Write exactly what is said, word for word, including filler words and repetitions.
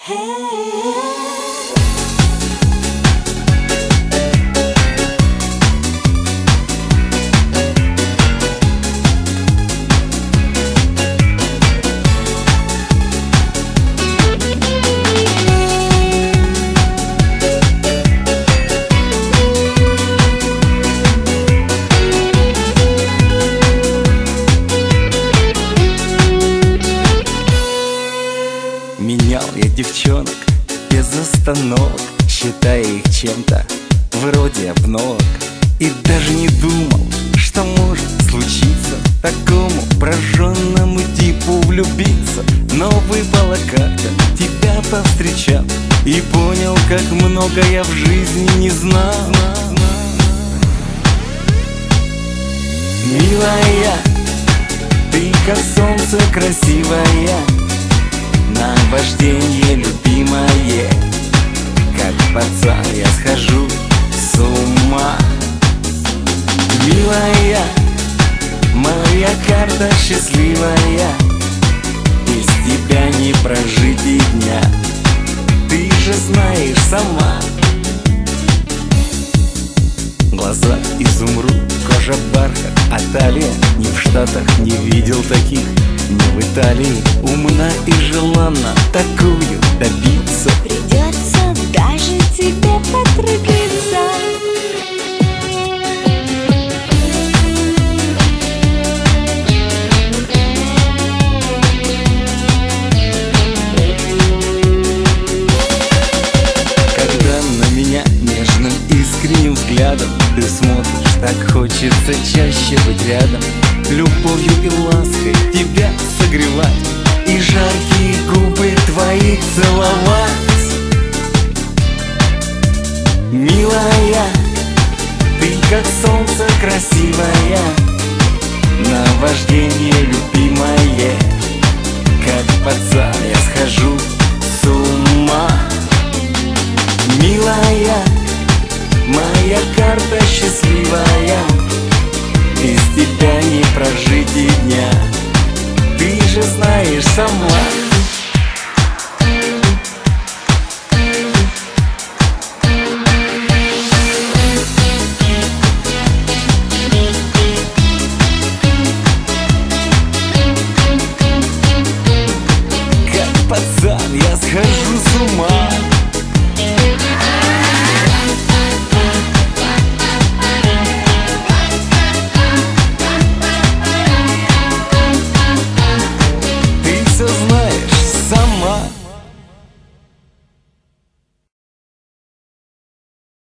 Менял я девчонок без остановок, считая их чем-то вроде обновок. И даже не думал, что может случиться такому прожженному типу влюбиться. Но выпало как-то тебя повстречал и понял, как много я в жизни не знал. Милая, ты как солнце красивая, наважденье любимое, как пацан я схожу с ума. Милая, моя карта счастливая, без тебя не прожить и дня, ты же знаешь сама. Глаза изумруд, кожа бархат, а талия ни в Штатах не видел таких, ни в Италии. Умна и желанна, такую добиться придется даже тебе потрудиться. Когда на меня нежным искренним взглядом ты смотришь, так хочется чаще быть рядом, любовью и лаской тебя согревать и жаркие губы твои целовать. Милая, ты как солнце красивая, наважденье любимое, как пацан я схожу